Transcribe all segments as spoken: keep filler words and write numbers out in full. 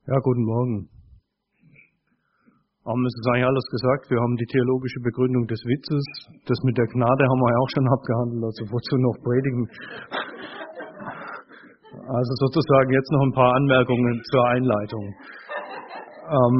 Ja, guten Morgen. Haben es ist eigentlich alles gesagt. Wir haben die theologische Begründung des Witzes. Das mit der Gnade haben wir ja auch schon abgehandelt. Also wozu noch predigen? Also sozusagen jetzt noch ein paar Anmerkungen zur Einleitung. Ähm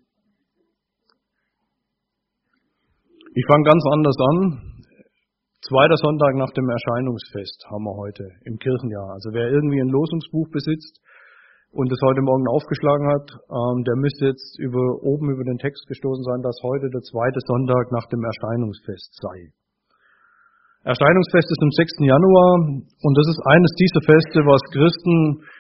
ich fange ganz anders an. Zweiter Sonntag nach dem Erscheinungsfest haben wir heute im Kirchenjahr. Also wer irgendwie ein Losungsbuch besitzt und es heute Morgen aufgeschlagen hat, ähm, der müsste jetzt über, oben über den Text gestoßen sein, dass heute der zweite Sonntag nach dem Erscheinungsfest sei. Erscheinungsfest ist am sechsten Januar und das ist eines dieser Feste, was Christen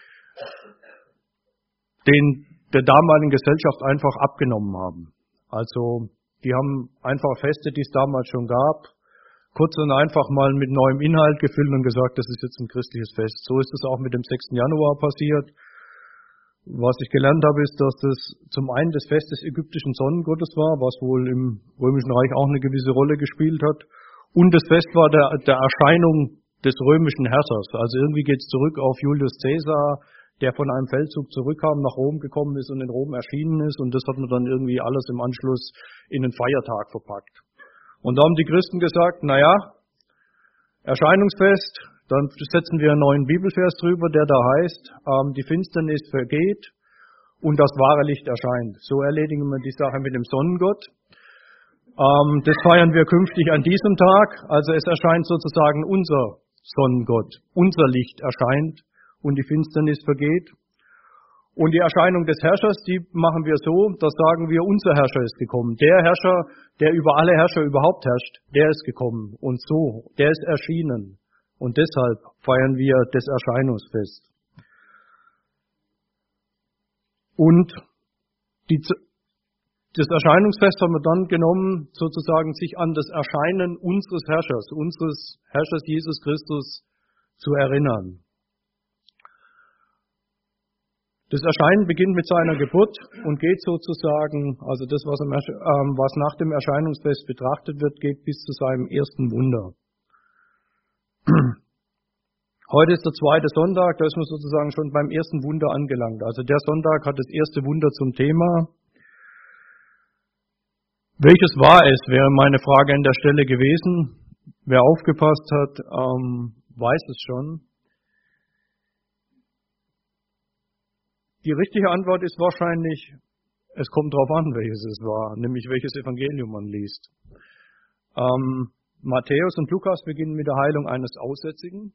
den, der damaligen Gesellschaft einfach abgenommen haben. Also die haben einfach Feste, die es damals schon gab, kurz und einfach mal mit neuem Inhalt gefüllt und gesagt, das ist jetzt ein christliches Fest. So ist es auch mit dem sechsten Januar passiert. Was ich gelernt habe, ist, dass das zum einen das Fest des ägyptischen Sonnengottes war, was wohl im Römischen Reich auch eine gewisse Rolle gespielt hat. Und das Fest war der, der Erscheinung des römischen Herrschers. Also irgendwie geht es zurück auf Julius Caesar, der von einem Feldzug zurückkam, nach Rom gekommen ist und in Rom erschienen ist. Und das hat man dann irgendwie alles im Anschluss in einen Feiertag verpackt. Und da haben die Christen gesagt, naja, Erscheinungsfest, dann setzen wir einen neuen Bibelvers drüber, der da heißt, ähm, die Finsternis vergeht und das wahre Licht erscheint. So erledigen wir die Sache mit dem Sonnengott. Ähm, das feiern wir künftig an diesem Tag. Also es erscheint sozusagen unser Sonnengott, unser Licht erscheint und die Finsternis vergeht. Und die Erscheinung des Herrschers, die machen wir so, dass sagen wir, unser Herrscher ist gekommen. Der Herrscher, der über alle Herrscher überhaupt herrscht, der ist gekommen. Und so, der ist erschienen. Und deshalb feiern wir das Erscheinungsfest. Und die, das Erscheinungsfest haben wir dann genommen, sozusagen sich an das Erscheinen unseres Herrschers, unseres Herrschers Jesus Christus zu erinnern. Das Erscheinen beginnt mit seiner Geburt und geht sozusagen, also das, was, im, ähm, was nach dem Erscheinungsfest betrachtet wird, geht bis zu seinem ersten Wunder. Heute ist der zweite Sonntag, da ist man sozusagen schon beim ersten Wunder angelangt. Also der Sonntag hat das erste Wunder zum Thema. Welches war es, wäre meine Frage an der Stelle gewesen. Wer aufgepasst hat, ähm, weiß es schon. Die richtige Antwort ist wahrscheinlich, es kommt darauf an, welches es war, nämlich welches Evangelium man liest. Ähm, Matthäus und Lukas beginnen mit der Heilung eines Aussätzigen.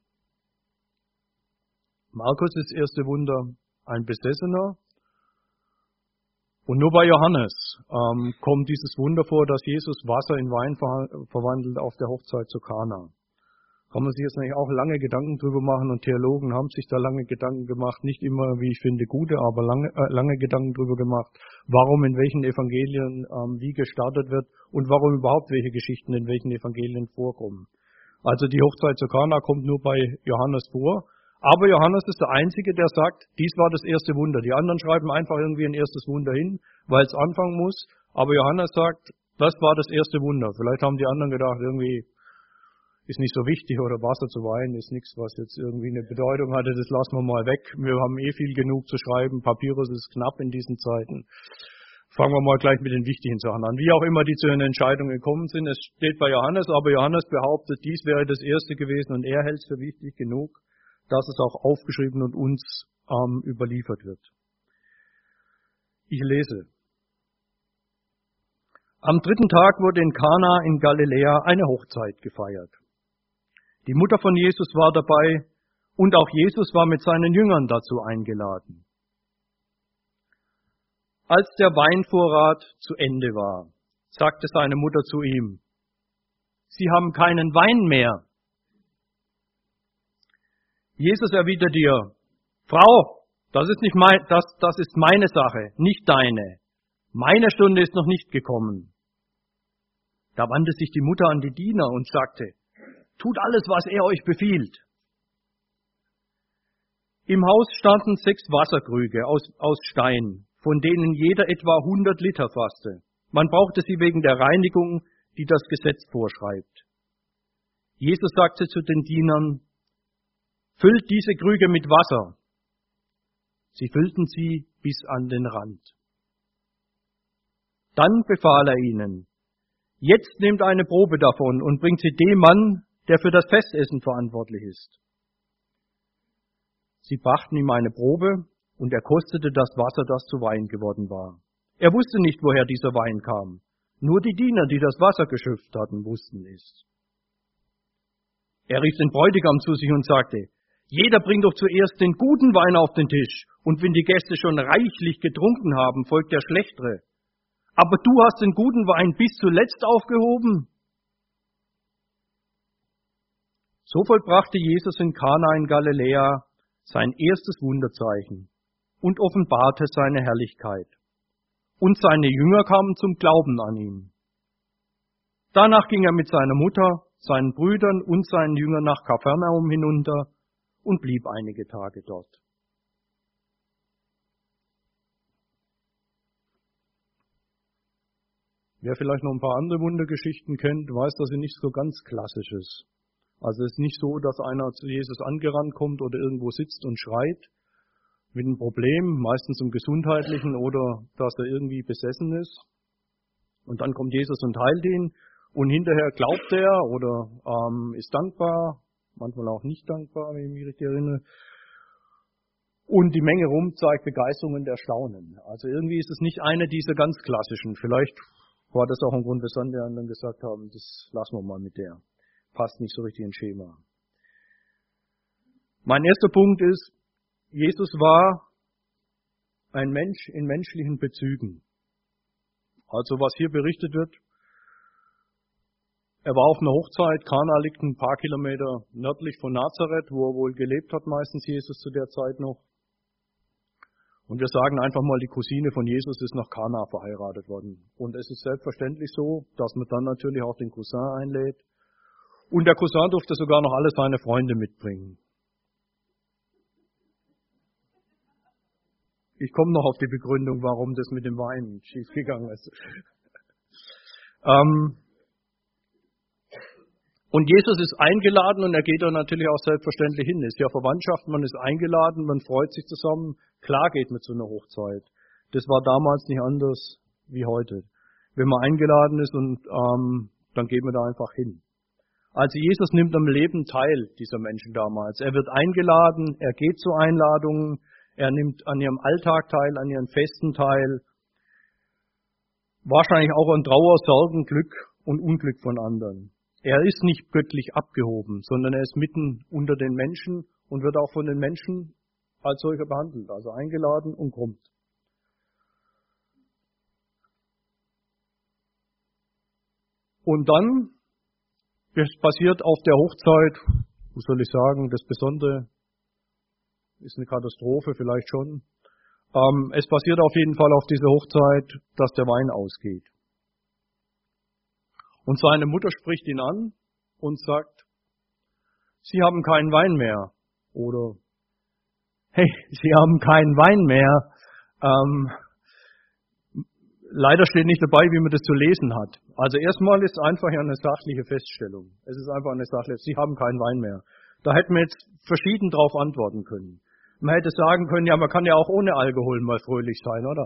Markus ist das erste Wunder ein Besessener. Und nur bei Johannes ähm, kommt dieses Wunder vor, dass Jesus Wasser in Wein ver- verwandelt auf der Hochzeit zu Kana. Kann man sich jetzt eigentlich auch lange Gedanken drüber machen und Theologen haben sich da lange Gedanken gemacht, nicht immer, wie ich finde, gute, aber lange, äh, lange Gedanken drüber gemacht, warum in welchen Evangelien ähm, wie gestartet wird und warum überhaupt welche Geschichten in welchen Evangelien vorkommen. Also die Hochzeit zu Kana kommt nur bei Johannes vor, aber Johannes ist der Einzige, der sagt, dies war das erste Wunder. Die anderen schreiben einfach irgendwie ein erstes Wunder hin, weil es anfangen muss, aber Johannes sagt, das war das erste Wunder. Vielleicht haben die anderen gedacht, irgendwie ist nicht so wichtig oder Wasser zu Wein ist nichts, was jetzt irgendwie eine Bedeutung hatte, das lassen wir mal weg. Wir haben eh viel genug zu schreiben, Papyrus ist knapp in diesen Zeiten. Fangen wir mal gleich mit den wichtigen Sachen an. Wie auch immer die zu einer Entscheidung gekommen sind, es steht bei Johannes, aber Johannes behauptet, dies wäre das erste gewesen und er hält es für wichtig genug, dass es auch aufgeschrieben und uns ähm, überliefert wird. Ich lese. Am dritten Tag wurde in Kana in Galiläa eine Hochzeit gefeiert. Die Mutter von Jesus war dabei und auch Jesus war mit seinen Jüngern dazu eingeladen. Als der Weinvorrat zu Ende war, sagte seine Mutter zu ihm, Sie haben keinen Wein mehr. Jesus erwiderte ihr, Frau, das ist nicht mein, das, das ist meine Sache, nicht deine. Meine Stunde ist noch nicht gekommen. Da wandte sich die Mutter an die Diener und sagte, tut alles, was er euch befiehlt. Im Haus standen sechs Wasserkrüge aus, aus Stein, von denen jeder etwa hundert Liter fasste. Man brauchte sie wegen der Reinigung, die das Gesetz vorschreibt. Jesus sagte zu den Dienern, füllt diese Krüge mit Wasser. Sie füllten sie bis an den Rand. Dann befahl er ihnen: Jetzt nehmt eine Probe davon und bringt sie dem Mann, der für das Festessen verantwortlich ist. Sie brachten ihm eine Probe, und er kostete das Wasser, das zu Wein geworden war. Er wusste nicht, woher dieser Wein kam. Nur die Diener, die das Wasser geschöpft hatten, wussten es. Er rief den Bräutigam zu sich und sagte: Jeder bringt doch zuerst den guten Wein auf den Tisch, und wenn die Gäste schon reichlich getrunken haben, folgt der schlechtere. Aber du hast den guten Wein bis zuletzt aufgehoben. So vollbrachte Jesus in Kana in Galiläa sein erstes Wunderzeichen und offenbarte seine Herrlichkeit. Und seine Jünger kamen zum Glauben an ihn. Danach ging er mit seiner Mutter, seinen Brüdern und seinen Jüngern nach Kapharnaum hinunter und blieb einige Tage dort. Wer vielleicht noch ein paar andere Wundergeschichten kennt, weiß, dass sie nicht so ganz klassisch ist. Also es ist nicht so, dass einer zu Jesus angerannt kommt oder irgendwo sitzt und schreit mit einem Problem, meistens im Gesundheitlichen oder dass er irgendwie besessen ist. Und dann kommt Jesus und heilt ihn und hinterher glaubt er oder ähm, ist dankbar, manchmal auch nicht dankbar, wenn ich mich richtig erinnere. Und die Menge rum zeigt Begeisterung und Erstaunen. Also irgendwie ist es nicht eine dieser ganz klassischen. Vielleicht war das auch ein Grund, weshalb die anderen gesagt haben, das lassen wir mal mit der. Passt nicht so richtig ins Schema. Mein erster Punkt ist, Jesus war ein Mensch in menschlichen Bezügen. Also was hier berichtet wird, er war auf einer Hochzeit, Kana liegt ein paar Kilometer nördlich von Nazareth, wo er wohl gelebt hat, meistens Jesus zu der Zeit noch. Und wir sagen einfach mal, die Cousine von Jesus ist nach Kana verheiratet worden. Und es ist selbstverständlich so, dass man dann natürlich auch den Cousin einlädt. Und der Cousin durfte sogar noch alle seine Freunde mitbringen. Ich komme noch auf die Begründung, warum das mit dem Wein schiefgegangen ist. ähm und Jesus ist eingeladen und er geht da natürlich auch selbstverständlich hin. Es ist ja Verwandtschaft, man ist eingeladen, man freut sich zusammen. Klar geht mit so einer Hochzeit. Das war damals nicht anders wie heute. Wenn man eingeladen ist und ähm, dann geht man da einfach hin. Also Jesus nimmt am Leben teil dieser Menschen damals. Er wird eingeladen, er geht zu Einladungen, er nimmt an ihrem Alltag teil, an ihren Festen teil. Wahrscheinlich auch an Trauer, Sorgen, Glück und Unglück von anderen. Er ist nicht göttlich abgehoben, sondern er ist mitten unter den Menschen und wird auch von den Menschen als solcher behandelt, also eingeladen und kommt. Und dann, das passiert auf der Hochzeit, was soll ich sagen, das Besondere ist eine Katastrophe, vielleicht schon. Ähm, es passiert auf jeden Fall auf dieser Hochzeit, dass der Wein ausgeht. Und seine Mutter spricht ihn an und sagt, Sie haben keinen Wein mehr. Oder, hey, Sie haben keinen Wein mehr. Ähm, leider steht nicht dabei, wie man das zu lesen hat. Also erstmal ist es einfach eine sachliche Feststellung. Es ist einfach eine sachliche, Sie haben keinen Wein mehr. Da hätten wir jetzt verschieden drauf antworten können. Man hätte sagen können, ja, man kann ja auch ohne Alkohol mal fröhlich sein, oder?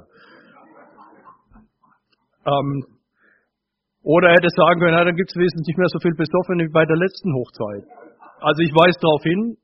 Ähm, oder er hätte sagen können, ja, dann gibt es wesentlich nicht mehr so viel Besoffene wie bei der letzten Hochzeit. Also ich weise darauf hin,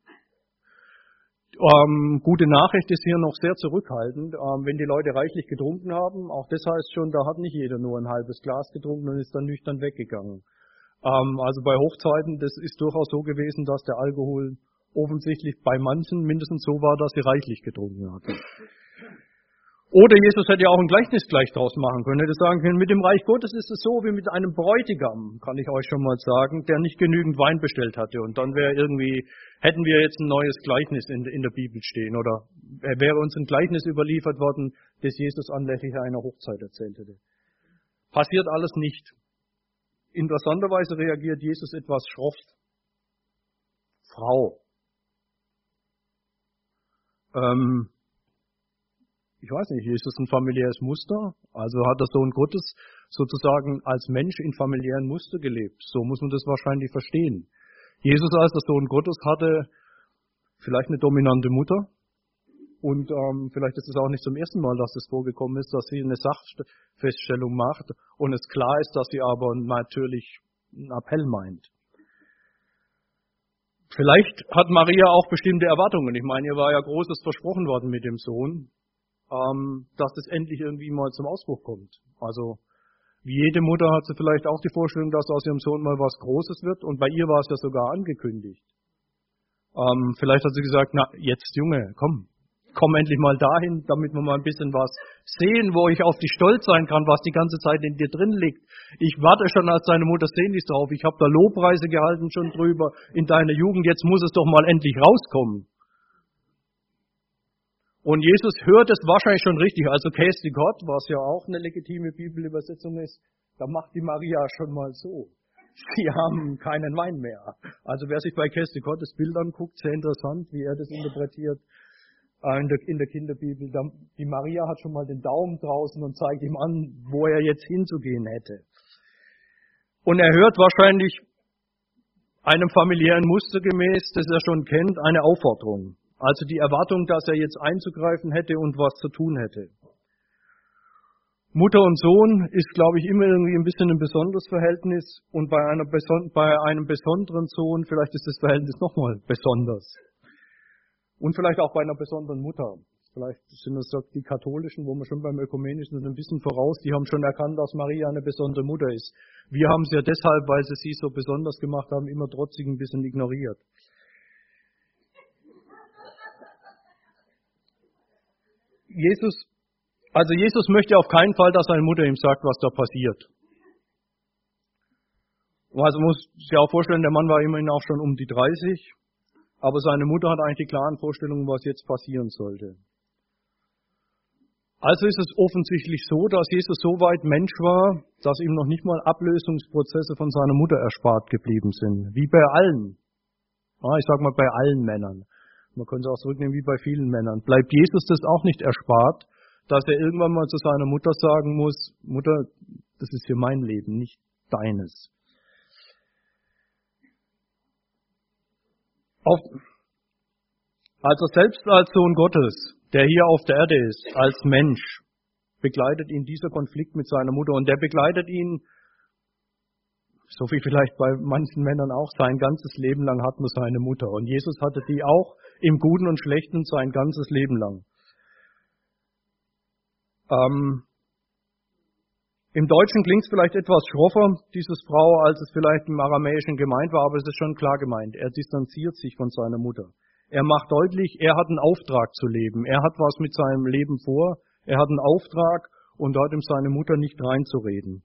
ähm, gute Nachricht ist hier noch sehr zurückhaltend, ähm, wenn die Leute reichlich getrunken haben. Auch das heißt schon, da hat nicht jeder nur ein halbes Glas getrunken und ist dann nüchtern weggegangen. Ähm, also bei Hochzeiten, das ist durchaus so gewesen, dass der Alkohol offensichtlich bei manchen mindestens so war, dass sie reichlich getrunken hatten. Oder Jesus hätte ja auch ein Gleichnis gleich draus machen können. Er hätte sagen können, mit dem Reich Gottes ist es so wie mit einem Bräutigam, kann ich euch schon mal sagen, der nicht genügend Wein bestellt hatte. Und dann wäre irgendwie, hätten wir jetzt ein neues Gleichnis in, in der Bibel stehen. Oder wäre uns ein Gleichnis überliefert worden, das Jesus anlässlich einer Hochzeit erzählt hätte. Passiert alles nicht. Interessanterweise reagiert Jesus etwas schroff. Frau. Ähm, Ich weiß nicht, ist das ein familiäres Muster? Also hat der Sohn Gottes sozusagen als Mensch in familiären Muster gelebt. So muss man das wahrscheinlich verstehen. Jesus als der Sohn Gottes hatte vielleicht eine dominante Mutter, Und ähm, vielleicht ist es auch nicht zum ersten Mal, dass es vorgekommen ist, dass sie eine Sachfeststellung macht und es klar ist, dass sie aber natürlich einen Appell meint. Vielleicht hat Maria auch bestimmte Erwartungen. Ich meine, ihr war ja Großes versprochen worden mit dem Sohn, ähm, dass es endlich irgendwie mal zum Ausbruch kommt. Also wie jede Mutter hat sie vielleicht auch die Vorstellung, dass aus ihrem Sohn mal was Großes wird. Und bei ihr war es ja sogar angekündigt. Ähm, vielleicht hat sie gesagt, na jetzt Junge, komm, komm endlich mal dahin, damit wir mal ein bisschen was sehen, wo ich auf dich stolz sein kann, was die ganze Zeit in dir drin liegt. Ich warte schon als deine Mutter sehnlichst drauf. Ich habe da Lobpreise gehalten schon drüber in deiner Jugend. Jetzt muss es doch mal endlich rauskommen. Und Jesus hört es wahrscheinlich schon richtig. Also Case the God, was ja auch eine legitime Bibelübersetzung ist, da macht die Maria schon mal so. Sie haben keinen Wein mehr. Also wer sich bei Case the God das Bild anguckt, sehr interessant, wie er das interpretiert. In der, in der Kinderbibel, die Maria hat schon mal den Daumen draußen und zeigt ihm an, wo er jetzt hinzugehen hätte. Und er hört wahrscheinlich einem familiären Muster gemäß, das er schon kennt, eine Aufforderung. Also die Erwartung, dass er jetzt einzugreifen hätte und was zu tun hätte. Mutter und Sohn ist, glaube ich, immer irgendwie ein bisschen ein besonderes Verhältnis und bei, einer beson- bei einem besonderen Sohn vielleicht ist das Verhältnis nochmal besonders. Und vielleicht auch bei einer besonderen Mutter. Vielleicht sind es die Katholischen, wo wir schon beim Ökumenischen sind, ein bisschen voraus. Die haben schon erkannt, dass Maria eine besondere Mutter ist. Wir haben sie ja deshalb, weil sie sie so besonders gemacht haben, immer trotzig ein bisschen ignoriert. Jesus, also Jesus möchte auf keinen Fall, dass seine Mutter ihm sagt, was da passiert. Also muss sich auch vorstellen, der Mann war immerhin auch schon um die dreißig. Aber seine Mutter hat eigentlich die klaren Vorstellungen, was jetzt passieren sollte. Also ist es offensichtlich so, dass Jesus so weit Mensch war, dass ihm noch nicht mal Ablösungsprozesse von seiner Mutter erspart geblieben sind. Wie bei allen. Ja, ich sage mal bei allen Männern. Man könnte es auch zurücknehmen wie bei vielen Männern. Bleibt Jesus das auch nicht erspart, dass er irgendwann mal zu seiner Mutter sagen muss, Mutter, das ist hier mein Leben, nicht deines. Auf, also selbst als Sohn Gottes, der hier auf der Erde ist, als Mensch, begleitet ihn dieser Konflikt mit seiner Mutter und der begleitet ihn, so wie vielleicht bei manchen Männern auch, sein ganzes Leben lang hat nur seine Mutter. Und Jesus hatte die auch im Guten und Schlechten sein ganzes Leben lang. Ähm, Im Deutschen klingt es vielleicht etwas schroffer, dieses Frau, als es vielleicht im Aramäischen gemeint war, aber es ist schon klar gemeint. Er distanziert sich von seiner Mutter. Er macht deutlich, er hat einen Auftrag zu leben. Er hat was mit seinem Leben vor. Er hat einen Auftrag und da hat ihm seine Mutter nicht reinzureden.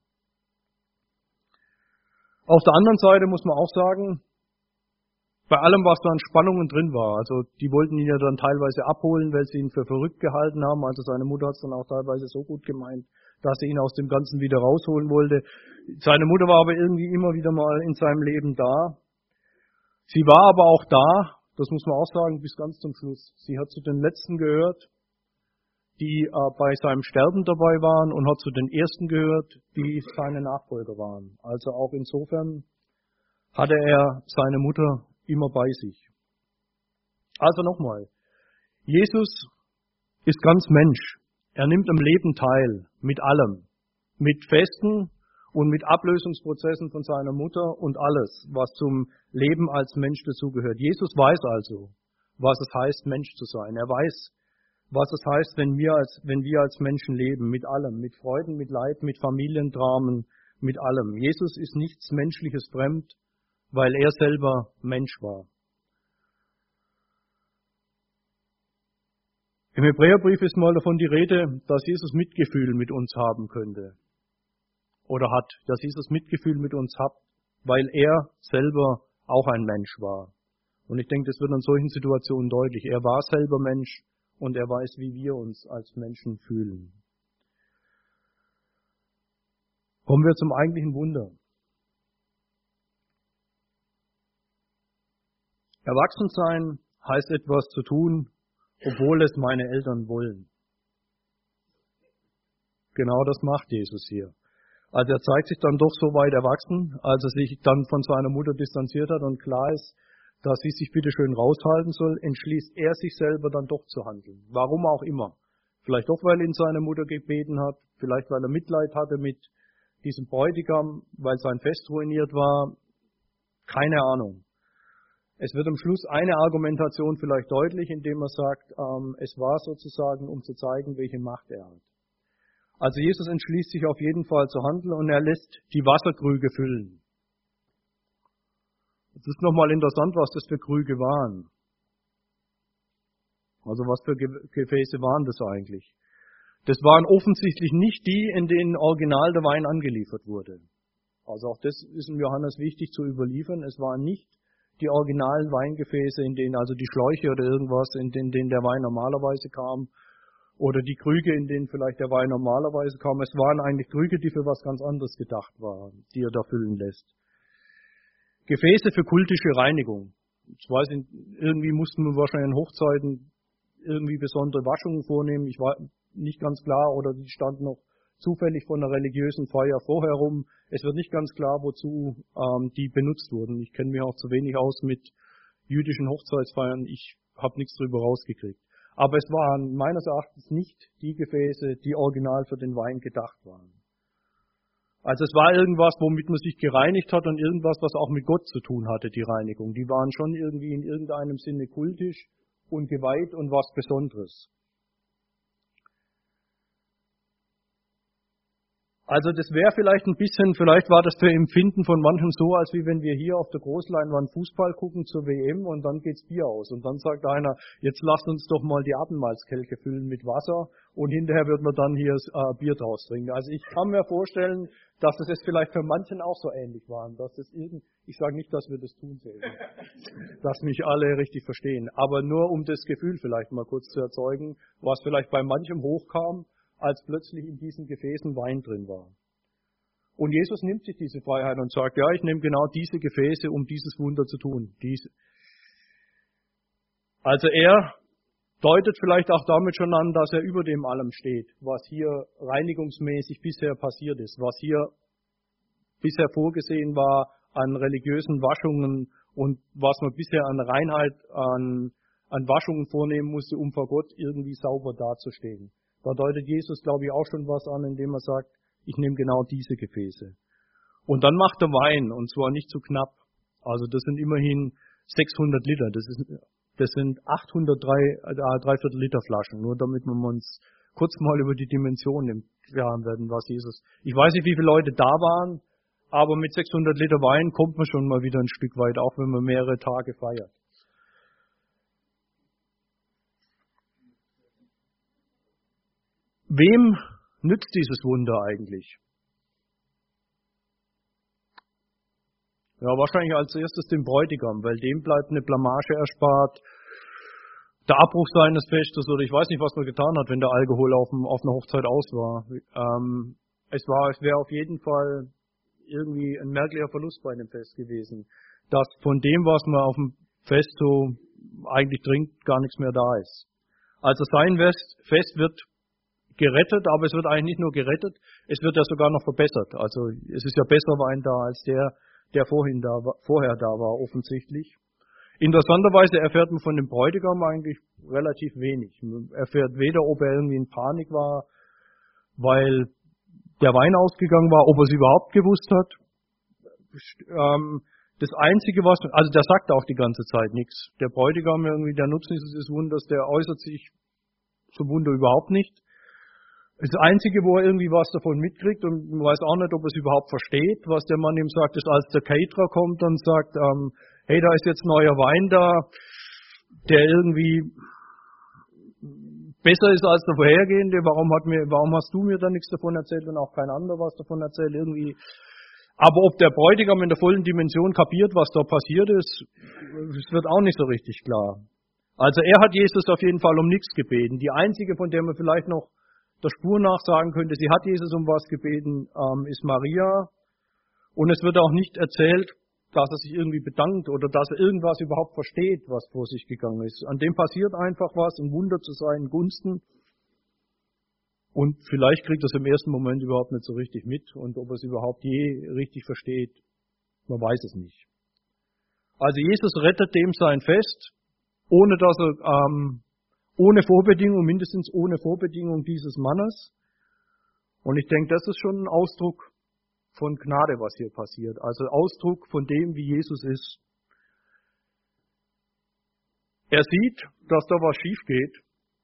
Auf der anderen Seite muss man auch sagen, bei allem, was da an Spannungen drin war, also die wollten ihn ja dann teilweise abholen, weil sie ihn für verrückt gehalten haben, also seine Mutter hat es dann auch teilweise so gut gemeint, dass sie ihn aus dem Ganzen wieder rausholen wollte. Seine Mutter war aber irgendwie immer wieder mal in seinem Leben da. Sie war aber auch da, das muss man auch sagen, bis ganz zum Schluss. Sie hat zu den Letzten gehört, die äh, bei seinem Sterben dabei waren und hat zu den Ersten gehört, die seine Nachfolger waren. Also auch insofern hatte er seine Mutter immer bei sich. Also nochmal, Jesus ist ganz Mensch. Er nimmt am Leben teil, mit allem, mit Festen und mit Ablösungsprozessen von seiner Mutter und alles, was zum Leben als Mensch dazugehört. Jesus weiß also, was es heißt, Mensch zu sein. Er weiß, was es heißt, wenn wir als, wenn wir als Menschen leben, mit allem, mit Freuden, mit Leid, mit Familiendramen, mit allem. Jesus ist nichts Menschliches fremd, weil er selber Mensch war. Im Hebräerbrief ist mal davon die Rede, dass Jesus Mitgefühl mit uns haben könnte. Oder hat, dass Jesus Mitgefühl mit uns hat, weil er selber auch ein Mensch war. Und ich denke, das wird in solchen Situationen deutlich. Er war selber Mensch und er weiß, wie wir uns als Menschen fühlen. Kommen wir zum eigentlichen Wunder. Erwachsensein heißt etwas zu tun, obwohl es meine Eltern wollen. Genau das macht Jesus hier. Also er zeigt sich dann doch so weit erwachsen, als er sich dann von seiner Mutter distanziert hat und klar ist, dass sie sich bitte schön raushalten soll, entschließt er sich selber dann doch zu handeln. Warum auch immer. Vielleicht doch, weil ihn seine Mutter gebeten hat, vielleicht weil er Mitleid hatte mit diesem Bräutigam, weil sein Fest ruiniert war. Keine Ahnung. Es wird am Schluss eine Argumentation vielleicht deutlich, indem er sagt, ähm, es war sozusagen, um zu zeigen, welche Macht er hat. Also Jesus entschließt sich auf jeden Fall zu handeln und er lässt die Wasserkrüge füllen. Es ist nochmal interessant, was das für Krüge waren. Also was für Gefäße waren das eigentlich? Das waren offensichtlich nicht die, in denen original der Wein angeliefert wurde. Also auch das ist im Johannes wichtig zu überliefern. Es waren nicht die originalen Weingefäße, in denen also die Schläuche oder irgendwas, in denen, denen der Wein normalerweise kam, oder die Krüge, in denen vielleicht der Wein normalerweise kam. Es waren eigentlich Krüge, die für was ganz anderes gedacht waren, die er da füllen lässt. Gefäße für kultische Reinigung. Ich weiß, irgendwie mussten wir wahrscheinlich an Hochzeiten irgendwie besondere Waschungen vornehmen. Ich war nicht ganz klar, oder die standen noch zufällig von einer religiösen Feier vorher rum. Es wird nicht ganz klar, wozu ähm, die benutzt wurden. Ich kenne mich auch zu wenig aus mit jüdischen Hochzeitsfeiern. Ich habe nichts darüber rausgekriegt. Aber es waren meines Erachtens nicht die Gefäße, die original für den Wein gedacht waren. Also es war irgendwas, womit man sich gereinigt hat und irgendwas, was auch mit Gott zu tun hatte, die Reinigung. Die waren schon irgendwie in irgendeinem Sinne kultisch und geweiht und was Besonderes. Also das wäre vielleicht ein bisschen, vielleicht war das für Empfinden von manchem so, als wie wenn wir hier auf der Großleinwand Fußball gucken zur W M und dann geht's Bier aus. Und dann sagt einer, jetzt lasst uns doch mal die Abendmahlskelche füllen mit Wasser und hinterher wird man dann hier äh, Bier draus trinken. Also ich kann mir vorstellen, dass das jetzt vielleicht für manchen auch so ähnlich war. Dass das irgend, ich sage nicht, dass wir das tun sollten, dass mich alle richtig verstehen. Aber nur um das Gefühl vielleicht mal kurz zu erzeugen, was vielleicht bei manchem hochkam, als plötzlich in diesen Gefäßen Wein drin war. Und Jesus nimmt sich diese Freiheit und sagt, ja, ich nehme genau diese Gefäße, um dieses Wunder zu tun. Diese. Also er deutet vielleicht auch damit schon an, dass er über dem allem steht, was hier reinigungsmäßig bisher passiert ist, was hier bisher vorgesehen war an religiösen Waschungen und was man bisher an Reinheit, an, an Waschungen vornehmen musste, um vor Gott irgendwie sauber dazustehen. Da deutet Jesus, glaube ich, auch schon was an, indem er sagt, ich nehme genau diese Gefäße. Und dann macht er Wein, und zwar nicht zu knapp. Also das sind immerhin sechshundert Liter. Das, ist, das sind achthundertdrei, äh, Dreiviertel Liter Flaschen. Nur damit wir uns kurz mal über die Dimension im Klaren werden, was Jesus... Ich weiß nicht, wie viele Leute da waren, aber mit sechshundert Liter Wein kommt man schon mal wieder ein Stück weit, auch wenn man mehrere Tage feiert. Wem nützt dieses Wunder eigentlich? Ja, wahrscheinlich als erstes dem Bräutigam, weil dem bleibt eine Blamage erspart. Der Abbruch seines Festes, oder ich weiß nicht, was man getan hat, wenn der Alkohol auf, dem, auf einer Hochzeit aus war. Ähm, es war, es wäre auf jeden Fall irgendwie ein merklicher Verlust bei dem Fest gewesen, dass von dem, was man auf dem Fest so eigentlich trinkt, gar nichts mehr da ist. Also sein Fest wird gerettet, aber es wird eigentlich nicht nur gerettet, es wird ja sogar noch verbessert. Also es ist ja besser Wein da als der, der vorhin da war, vorher da war, offensichtlich. Interessanterweise erfährt man von dem Bräutigam eigentlich relativ wenig. Man erfährt weder, ob er irgendwie in Panik war, weil der Wein ausgegangen war, ob er es überhaupt gewusst hat. Das Einzige, was, also der sagt auch die ganze Zeit nichts. Der Bräutigam irgendwie, der Nutzen dieses Wunders, der äußert sich zum Wunder überhaupt nicht. Das Einzige, wo er irgendwie was davon mitkriegt und man weiß auch nicht, ob er es überhaupt versteht, was der Mann ihm sagt, ist, als der Caterer kommt und sagt, ähm, hey, da ist jetzt neuer Wein da, der irgendwie besser ist als der vorhergehende, warum hat mir, warum hast du mir da nichts davon erzählt und auch kein anderer was davon erzählt, irgendwie. Aber ob der Bräutigam in der vollen Dimension kapiert, was da passiert ist, es wird auch nicht so richtig klar. Also er hat Jesus auf jeden Fall um nichts gebeten. Die einzige, von der man vielleicht noch der Spur nach sagen könnte, sie hat Jesus um was gebeten, ähm, ist Maria. Und es wird auch nicht erzählt, dass er sich irgendwie bedankt oder dass er irgendwas überhaupt versteht, was vor sich gegangen ist. An dem passiert einfach was, ein Wunder zu seinen Gunsten. Und vielleicht kriegt er es im ersten Moment überhaupt nicht so richtig mit. Und ob er es überhaupt je richtig versteht, man weiß es nicht. Also Jesus rettet dem sein Fest, ohne dass er, ähm, ohne Vorbedingung, mindestens ohne Vorbedingung dieses Mannes. Und ich denke, das ist schon ein Ausdruck von Gnade, was hier passiert. Also Ausdruck von dem, wie Jesus ist. Er sieht, dass da was schief geht.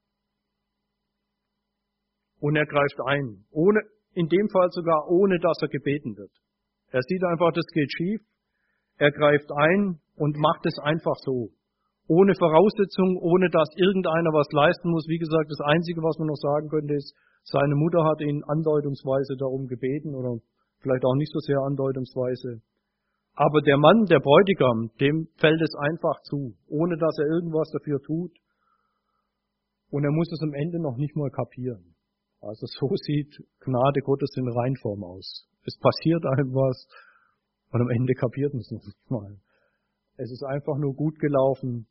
Und er greift ein. Ohne, in dem Fall sogar ohne, dass er gebeten wird. Er sieht einfach, das geht schief. Er greift ein und macht es einfach so. Ohne Voraussetzung, ohne dass irgendeiner was leisten muss. Wie gesagt, das Einzige, was man noch sagen könnte, ist, seine Mutter hat ihn andeutungsweise darum gebeten oder vielleicht auch nicht so sehr andeutungsweise. Aber der Mann, der Bräutigam, dem fällt es einfach zu, ohne dass er irgendwas dafür tut. Und er muss es am Ende noch nicht mal kapieren. Also so sieht Gnade Gottes in Reinform aus. Es passiert einem was und am Ende kapiert man es noch nicht mal. Es ist einfach nur gut gelaufen.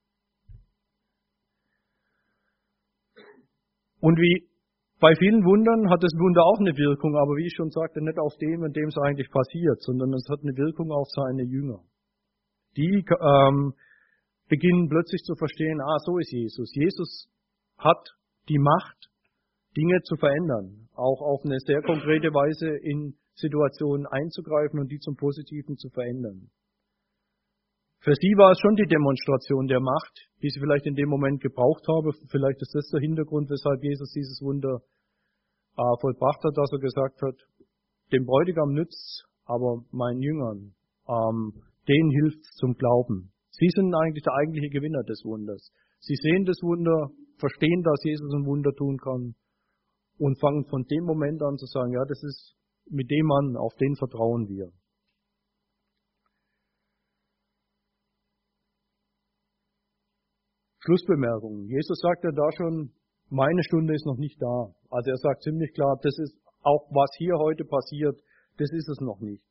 Und wie bei vielen Wundern hat das Wunder auch eine Wirkung, aber wie ich schon sagte, nicht auf dem, in dem es eigentlich passiert, sondern es hat eine Wirkung auf seine Jünger. Die ähm, beginnen plötzlich zu verstehen, ah, so ist Jesus. Jesus hat die Macht, Dinge zu verändern, auch auf eine sehr konkrete Weise in Situationen einzugreifen und die zum Positiven zu verändern. Für sie war es schon die Demonstration der Macht, die sie vielleicht in dem Moment gebraucht habe. Vielleicht ist das der Hintergrund, weshalb Jesus dieses Wunder äh, vollbracht hat, dass er gesagt hat, dem Bräutigam nützt's, aber meinen Jüngern, ähm, denen hilft's zum Glauben. Sie sind eigentlich der eigentliche Gewinner des Wunders. Sie sehen das Wunder, verstehen, dass Jesus ein Wunder tun kann und fangen von dem Moment an zu sagen, ja, das ist mit dem Mann, auf den vertrauen wir. Schlussbemerkung. Jesus sagt ja da schon, meine Stunde ist noch nicht da. Also er sagt ziemlich klar, das ist auch, was hier heute passiert, das ist es noch nicht.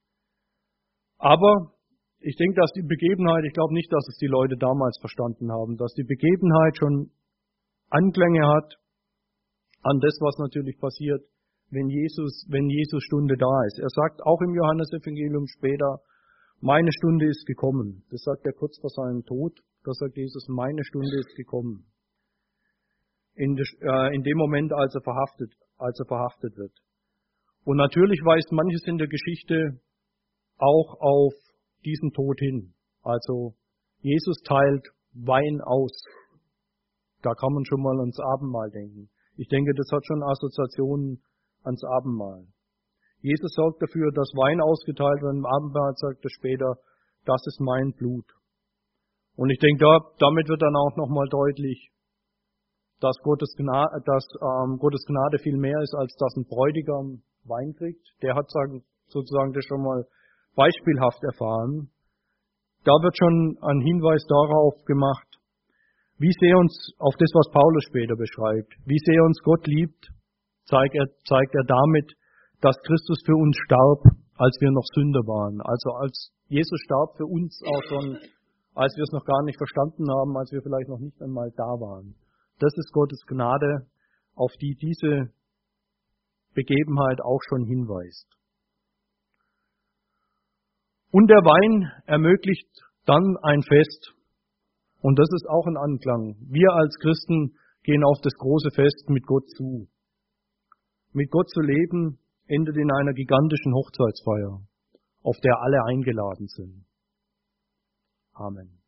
Aber ich denke, dass die Begebenheit, ich glaube nicht, dass es die Leute damals verstanden haben, dass die Begebenheit schon Anklänge hat an das, was natürlich passiert, wenn Jesus, wenn Jesus Stunde da ist. Er sagt auch im Johannesevangelium später, meine Stunde ist gekommen. Das sagt er kurz vor seinem Tod. Da sagt Jesus, meine Stunde ist gekommen. In, de, äh, in dem Moment, als er verhaftet, als er verhaftet wird. Und natürlich weist manches in der Geschichte auch auf diesen Tod hin. Also Jesus teilt Wein aus. Da kann man schon mal ans Abendmahl denken. Ich denke, das hat schon Assoziationen ans Abendmahl. Jesus sorgt dafür, dass Wein ausgeteilt wird. Im Abendmahl sagt er später, das ist mein Blut. Und ich denke, da, damit wird dann auch nochmal deutlich, dass Gottes Gnade, dass, ähm, Gottes Gnade viel mehr ist, als dass ein Bräutigam Wein kriegt. Der hat sagen, sozusagen das schon mal beispielhaft erfahren. Da wird schon ein Hinweis darauf gemacht, wie sehr uns, auf das, was Paulus später beschreibt, wie sehr uns Gott liebt, zeigt er, zeigt er damit, dass Christus für uns starb, als wir noch Sünder waren. Also als Jesus starb für uns auch schon, als wir es noch gar nicht verstanden haben, als wir vielleicht noch nicht einmal da waren. Das ist Gottes Gnade, auf die diese Begebenheit auch schon hinweist. Und der Wein ermöglicht dann ein Fest. Und das ist auch ein Anklang. Wir als Christen gehen auf das große Fest mit Gott zu. Mit Gott zu leben endet in einer gigantischen Hochzeitsfeier, auf der alle eingeladen sind. Amen.